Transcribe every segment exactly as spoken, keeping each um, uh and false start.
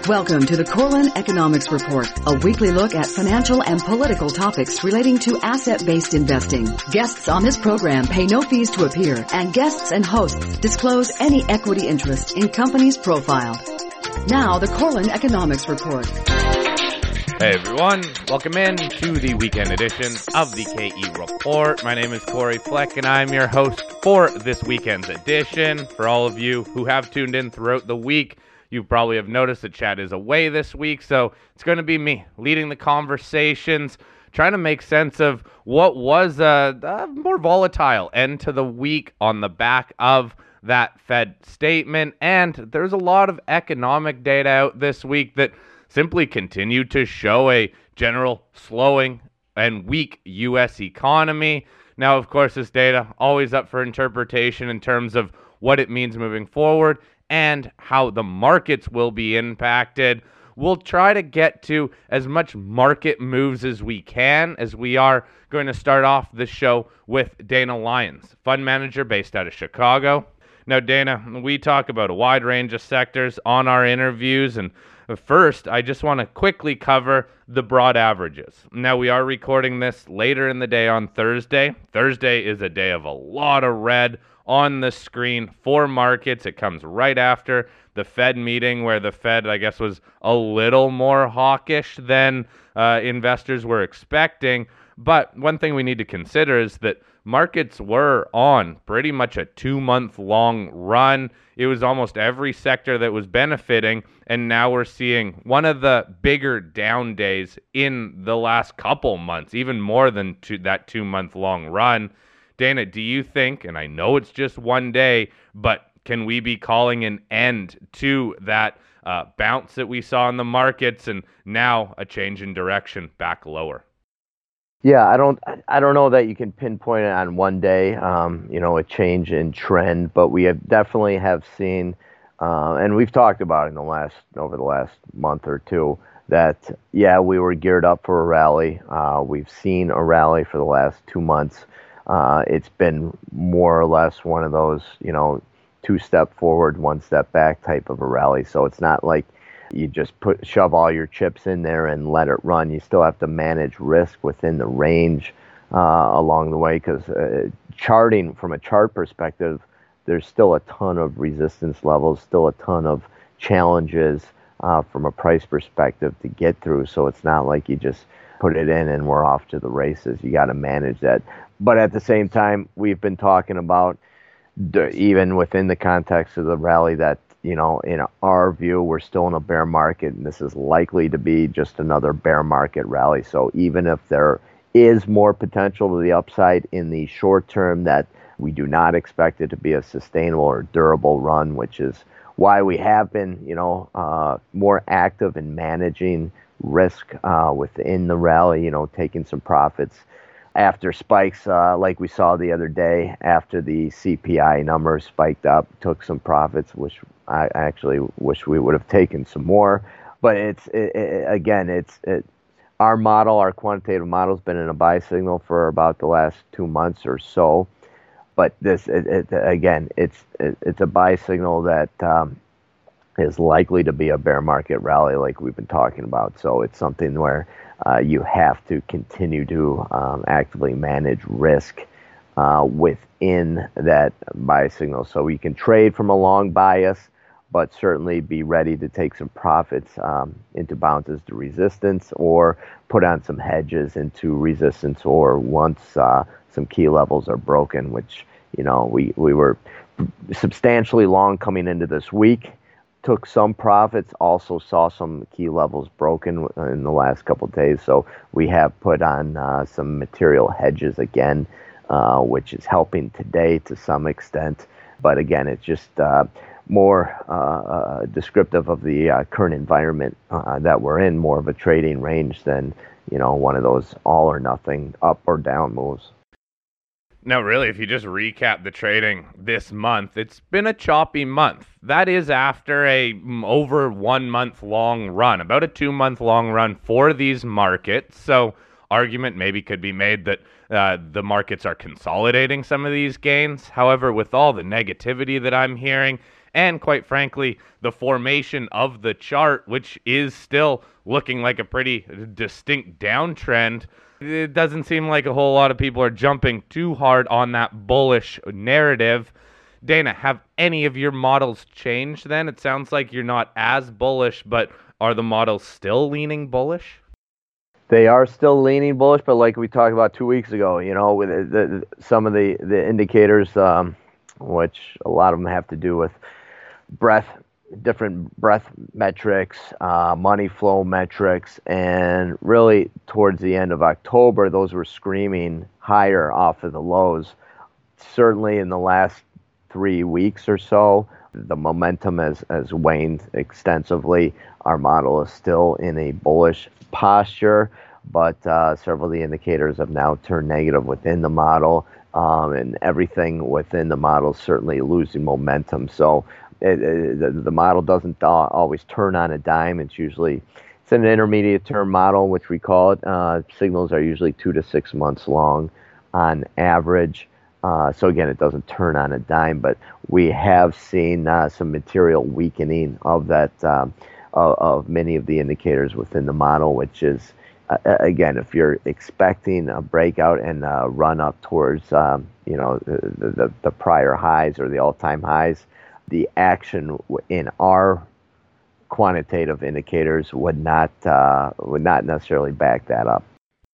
Welcome to the Corlin Economics Report, a weekly look at financial and political topics relating to asset-based investing. Guests on this program pay no fees to appear, and guests and hosts disclose any equity interest in companies profiled. Now, the Corlin Economics Report. Hey everyone, welcome in to the weekend edition of the K E Report. My name is Corey Fleck and I'm your host for this weekend's edition. For all of you who have tuned in throughout the week, you probably have noticed that Chad is away this week, so it's going to be me leading the conversations, trying to make sense of what was a, a more volatile end to the week on the back of that Fed statement. And there's a lot of economic data out this week that simply continued to show a general slowing and weak U S economy. Now, of course, this data always up for interpretation in terms of what it means moving forward and how the markets will be impacted. We'll try to get to as much market moves as we can, as we are going to start off the show with Dana Lyons, fund manager based out of Chicago. Now, Dana, we talk about a wide range of sectors on our interviews, and first, I just want to quickly cover the broad averages. Now, we are recording this later in the day on Thursday. Thursday is a day of a lot of red on the screen for markets. It comes right after the Fed meeting, where the Fed, I guess, was a little more hawkish than uh, investors were expecting. But one thing we need to consider is that markets were on pretty much a two-month-long run. It was almost every sector that was benefiting, and now we're seeing one of the bigger down days in the last couple months, even more than two, that two-month-long run. Dana, do you think, and I know it's just one day, but can we be calling an end to that uh, bounce that we saw in the markets and now a change in direction back lower? Yeah, I don't I don't know that you can pinpoint it on one day, um, you know, a change in trend, but we have definitely have seen, uh, and we've talked about it in the last, over the last month or two, that, yeah, we were geared up for a rally. Uh, we've seen a rally for the last two months. Uh, it's been more or less one of those, you know, two step forward, one step back type of a rally. So it's not like you just put shove all your chips in there and let it run. You still have to manage risk within the range uh, along the way, because uh, charting from a chart perspective, there's still a ton of resistance levels, still a ton of challenges uh, from a price perspective to get through. So it's not like you just put it in and we're off to the races. You got to manage that. But at the same time, we've been talking about, even within the context of the rally, that, you know, in our view, we're still in a bear market, and this is likely to be just another bear market rally. So even if there is more potential to the upside in the short term, that we do not expect it to be a sustainable or durable run, which is why we have been, you know, uh, more active in managing risk uh, within the rally, you know, taking some profits after spikes uh, like we saw the other day after the C P I numbers spiked up, took some profits, which I actually wish we would have taken some more. But it's it, it, again, it's it, our model, our quantitative model has been in a buy signal for about the last two months or so. But this, it, it, again, it's it, it's a buy signal that um, is likely to be a bear market rally like we've been talking about. So it's something where Uh, you have to continue to um, actively manage risk uh, within that buy signal. So you can trade from a long bias, but certainly be ready to take some profits um, into bounces to resistance, or put on some hedges into resistance, or once uh, some key levels are broken, which, you know, we, we were substantially long coming into this week. Took some profits, also saw some key levels broken in the last couple of days. So we have put on uh, some material hedges again, uh, which is helping today to some extent. But again, it's just uh, more uh, uh, descriptive of the uh, current environment uh, that we're in, more of a trading range than, you know, one of those all or nothing up or down moves. Now, really, if you just recap the trading this month, it's been a choppy month. That is after a mm, over one month long run, about a two month long run for these markets. So argument maybe could be made that uh, the markets are consolidating some of these gains. However, with all the negativity that I'm hearing, and quite frankly, the formation of the chart, which is still looking like a pretty distinct downtrend. It doesn't seem like a whole lot of people are jumping too hard on that bullish narrative. Dana, have any of your models changed then? It sounds like you're not as bullish, but are the models still leaning bullish? They are still leaning bullish, but like we talked about two weeks ago, you know, with the, the, some of the, the indicators, um, which a lot of them have to do with breadth, different breadth metrics, uh, money flow metrics, and really towards the end of October, those were screaming higher off of the lows. Certainly in the last three weeks or so, the momentum has, has waned extensively. Our model is still in a bullish posture, but uh, several of the indicators have now turned negative within the model, um, and everything within the model is certainly losing momentum. So it, it, the, the model doesn't always turn on a dime. It's usually it's an intermediate term model, which we call it. Uh, signals are usually two to six months long on average. Uh, so again, it doesn't turn on a dime, but we have seen uh, some material weakening of that, um, of, of many of the indicators within the model, which is, uh, again, if you're expecting a breakout and a run up towards, um, you know, the, the, the prior highs or the all-time highs, the action in our quantitative indicators would not uh, would not necessarily back that up.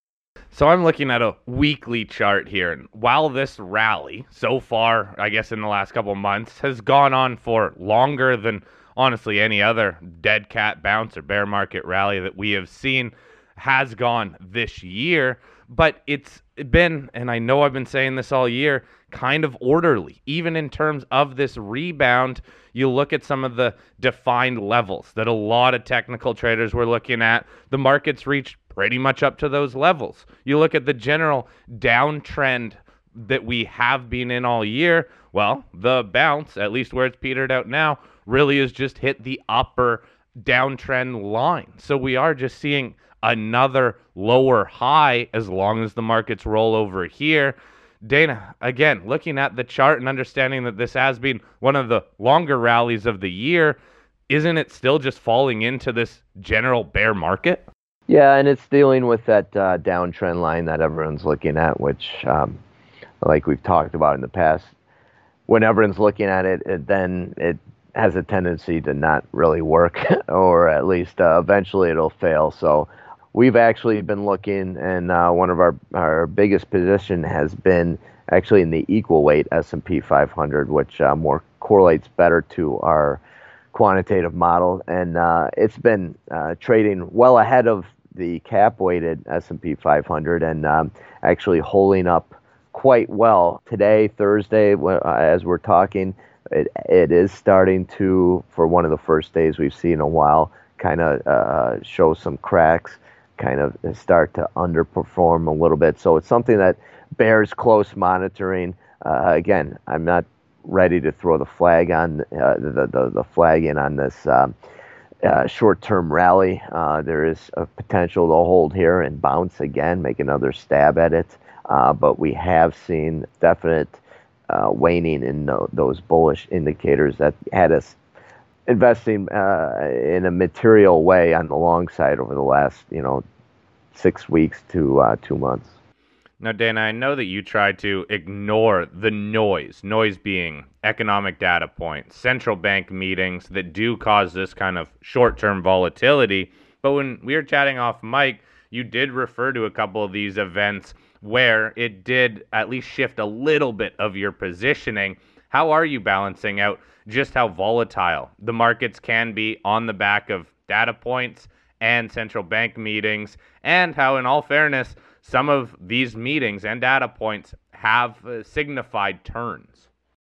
So I'm looking at a weekly chart here, and while this rally so far, I guess in the last couple of months, has gone on for longer than honestly any other dead cat bounce or bear market rally that we have seen has gone this year, but it's been, and I know I've been saying this all year, kind of orderly. Even in terms of this rebound, you look at some of the defined levels that a lot of technical traders were looking at. The market's reached pretty much up to those levels. You look at the general downtrend that we have been in all year, well, the bounce, at least where it's petered out now, really has just hit the upper downtrend line. So we are just seeing another lower high as long as the markets roll over here. Dana, again, looking at the chart and understanding that this has been one of the longer rallies of the year, isn't it still just falling into this general bear market? Yeah, and it's dealing with that uh, downtrend line that everyone's looking at, which, um, like we've talked about in the past, when everyone's looking at it, it then it has a tendency to not really work, or at least uh, eventually it'll fail. So we've actually been looking, and uh, one of our, our biggest position has been actually in the equal weight S and P five hundred, which uh, more correlates better to our quantitative model, and uh, it's been uh, trading well ahead of the cap-weighted S and P five hundred, and um, actually holding up quite well. Today, Thursday, uh, as we're talking, it, it is starting to, for one of the first days we've seen in a while, kind of uh, show some cracks, kind of start to underperform a little bit. So it's something that bears close monitoring. Uh, again, I'm not ready to throw the flag on uh, the, the the flag in on this um, uh, short-term rally. Uh, there is a potential to hold here and bounce again, make another stab at it. Uh, but we have seen definite uh, waning in no, those bullish indicators that had us investing uh, in a material way on the long side over the last, you know, six weeks to uh, two months. Now, Dana, I know that you try to ignore the noise, noise being economic data points, central bank meetings that do cause this kind of short-term volatility. But when we were chatting off mic, you did refer to a couple of these events where it did at least shift a little bit of your positioning. How are you balancing out just how volatile the markets can be on the back of data points and central bank meetings, and how, in all fairness, some of these meetings and data points have uh, signified turns?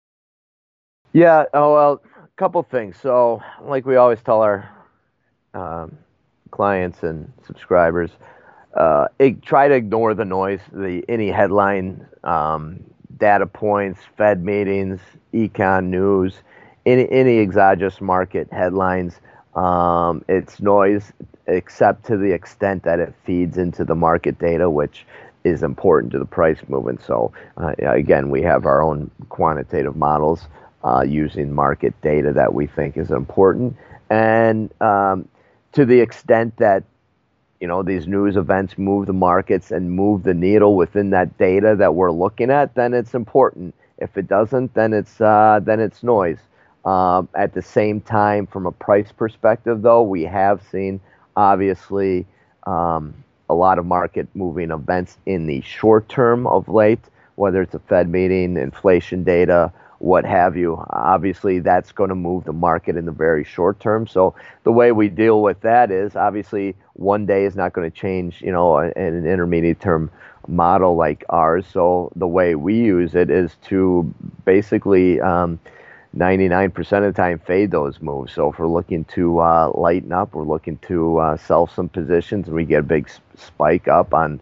Yeah, oh, well, a couple things. So, like we always tell our um, clients and subscribers, uh, it, try to ignore the noise, the any headline, um, data points, Fed meetings, econ news, any, any exogenous market headlines. Um, it's noise, except to the extent that it feeds into the market data, which is important to the price movement. So uh, again, we have our own quantitative models uh, using market data that we think is important. And um, to the extent that you know these news events move the markets and move the needle within that data that we're looking at, then it's important. If it doesn't, then it's uh, then it's noise. Um, at the same time, from a price perspective, though, we have seen obviously um, a lot of market moving events in the short term of late, whether it's a Fed meeting, inflation data, what have you. Obviously, that's going to move the market in the very short term. So the way we deal with that is obviously one day is not going to change, you know, an, an intermediate term model like ours. So the way we use it is to basically um, ninety-nine percent of the time fade those moves. So if we're looking to uh, lighten up, we're looking to uh, sell some positions, and we get a big spike up on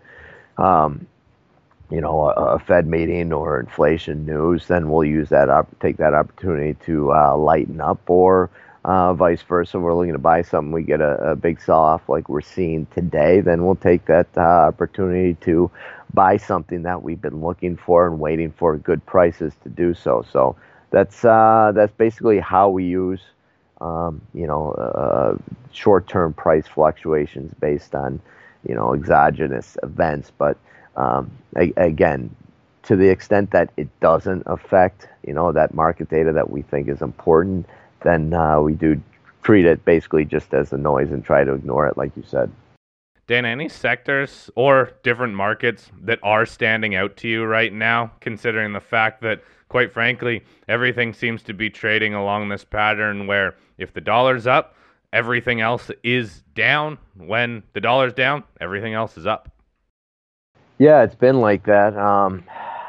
um, you know, a, a Fed meeting or inflation news, then we'll use that up, take that opportunity to uh, lighten up, or uh, vice versa. We're looking to buy something, we get a, a big sell-off like we're seeing today, then we'll take that uh, opportunity to buy something that we've been looking for and waiting for good prices to do so. So that's uh, that's basically how we use, um, you know, uh, short-term price fluctuations based on, you know, exogenous events, but Um, again, to the extent that it doesn't affect, you know, that market data that we think is important, then uh, we do treat it basically just as a noise and try to ignore it, like you said. Dana, any sectors or different markets that are standing out to you right now, considering the fact that, quite frankly, everything seems to be trading along this pattern where if the dollar's up, everything else is down. When the dollar's down, everything else is up. Yeah, it's been like that. Um,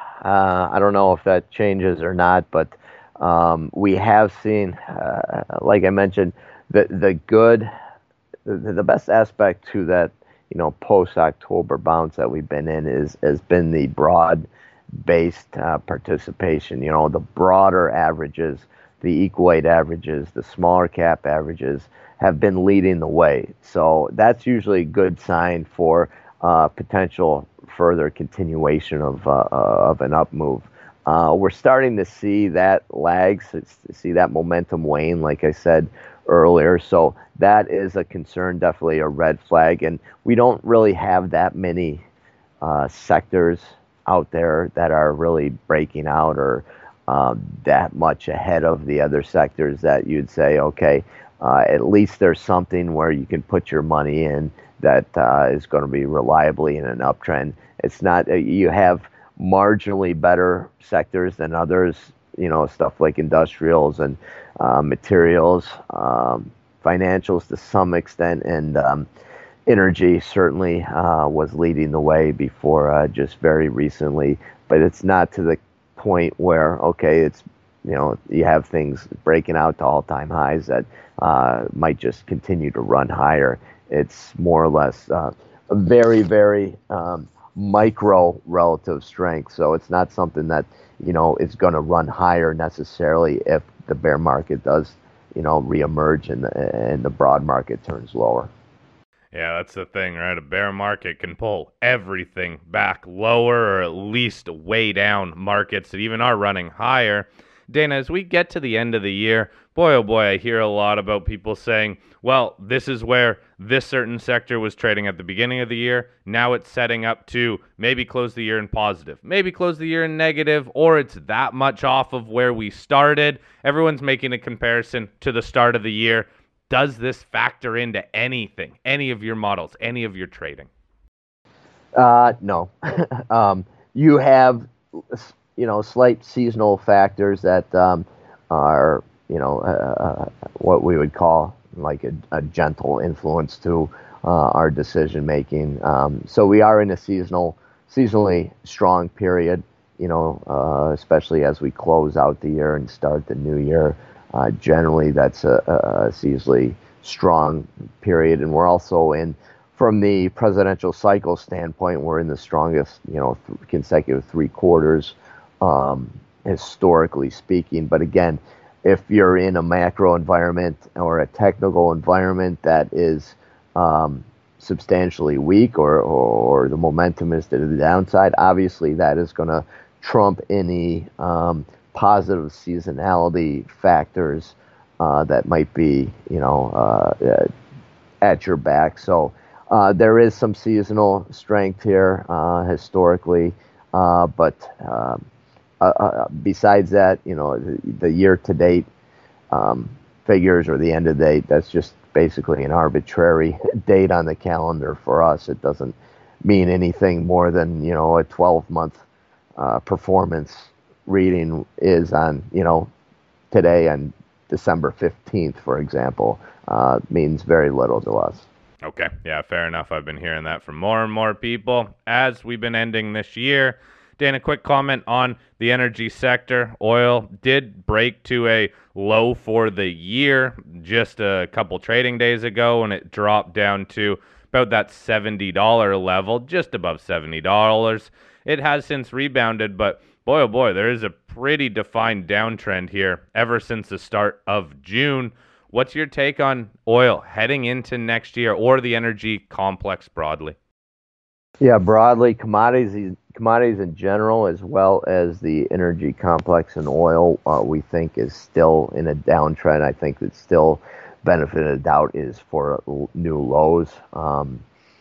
uh, I don't know if that changes or not, but um, we have seen, uh, like I mentioned, the the good, the, the best aspect to that, you know, post October bounce that we've been in is has been the broad based uh, participation. You know, the broader averages, the equal weight averages, the smaller cap averages have been leading the way. So that's usually a good sign for uh, potential further continuation of uh, of an up move. Uh, we're starting to see that lag, so see that momentum wane, like I said earlier. So that is a concern, definitely a red flag. And we don't really have that many uh, sectors out there that are really breaking out or um, that much ahead of the other sectors that you'd say, okay, uh, at least there's something where you can put your money in that uh, is going to be reliably in an uptrend. It's not, uh, you have marginally better sectors than others, you know, stuff like industrials and uh, materials, um, financials to some extent, and um, energy certainly uh, was leading the way before uh, just very recently. But it's not to the point where, okay, it's, you know, you have things breaking out to all-time highs that uh, might just continue to run higher. It's more or less uh, a very, very um, micro relative strength. So it's not something that, you know, is going to run higher necessarily if the bear market does, you know, reemerge and the, and the broad market turns lower. Yeah, that's the thing, right? A bear market can pull everything back lower or at least way down markets that even are running higher. Dana, as we get to the end of the year, boy, oh boy, I hear a lot about people saying, well, this is where this certain sector was trading at the beginning of the year. Now it's setting up to maybe close the year in positive, maybe close the year in negative, or it's that much off of where we started. Everyone's making a comparison to the start of the year. Does this factor into anything, any of your models, any of your trading? Uh, no. um, you have, you know, slight seasonal factors that um, are, you know, uh, what we would call like a, a gentle influence to uh, our decision making. Um, so we are in a seasonal, seasonally strong period, you know, uh, especially as we close out the year and start the new year. Uh, generally, that's a, a seasonally strong period, and we're also in, from the presidential cycle standpoint, we're in the strongest, you know, th- consecutive three quarters, um, historically speaking. But again, if you're in a macro environment or a technical environment that is um, substantially weak, or, or the momentum is to the downside, obviously that is going to trump any um, positive seasonality factors uh, that might be, you know, uh, at your back. So uh, there is some seasonal strength here uh, historically, uh, but um, uh, uh, besides that, you know, the, the year-to-date um, figures or the end of date, that's just basically an arbitrary date on the calendar for us. It doesn't mean anything more than, you know, a twelve-month uh, performance reading is on, you know, today on December fifteenth, for example, uh, means very little to us. Okay, yeah, fair enough. I've been hearing that from more and more people as we've been ending this year. Dan, a quick comment on the energy sector. Oil did break to a low for the year just a couple trading days ago, and it dropped down to about that seventy dollars level, just above seventy dollars. It has since rebounded, but boy, oh boy, there is a pretty defined downtrend here ever since the start of June. What's your take on oil heading into next year or the energy complex broadly? Yeah, broadly, commodities commodities in general, as well as the energy complex and oil, uh, we think is still in a downtrend. I think that still benefit of the doubt is for new lows um,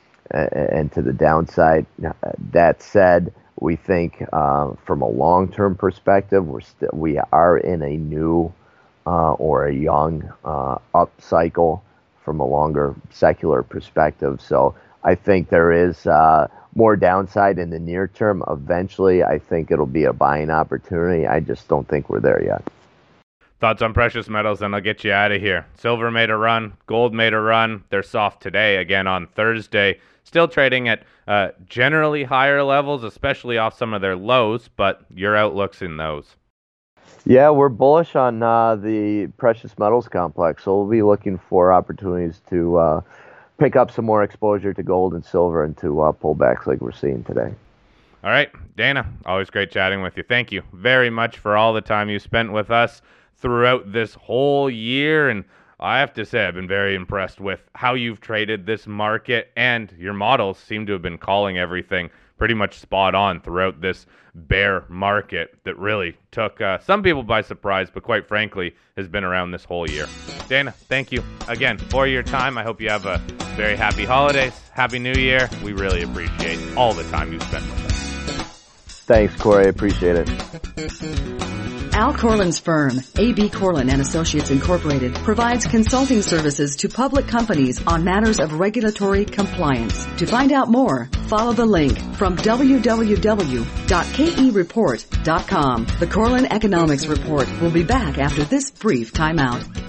and to the downside. That said, we think uh, from a long-term perspective, we're st- we are in a new uh, or a young uh, up cycle from a longer secular perspective. So I think there is uh, more downside in the near term. Eventually, I think it'll be a buying opportunity. I just don't think we're there yet. Thoughts on precious metals, and I'll get you out of here. Silver made a run. Gold made a run. They're soft today, again on Thursday. Still trading at uh, generally higher levels, especially off some of their lows, but your outlook's in those. Yeah, we're bullish on uh, the precious metals complex, so we'll be looking for opportunities to uh, pick up some more exposure to gold and silver and to uh, pullbacks like we're seeing today. All right, Dana, always great chatting with you. Thank you very much for all the time you spent with us throughout this whole year, and I have to say I've been very impressed with how you've traded this market, and your models seem to have been calling everything pretty much spot on throughout this bear market that really took uh, some people by surprise, but quite frankly has been around this whole year. Dana, thank you again for your time. I hope you have a very happy holidays, happy new year. We really appreciate all the time you spent with us. Thanks, Corey. I appreciate it. Al Corlin's firm, A B Corlin and Associates Incorporated, provides consulting services to public companies on matters of regulatory compliance. To find out more, follow the link from w w w dot k e report dot com. The Corlin Economics Report will be back after this brief timeout.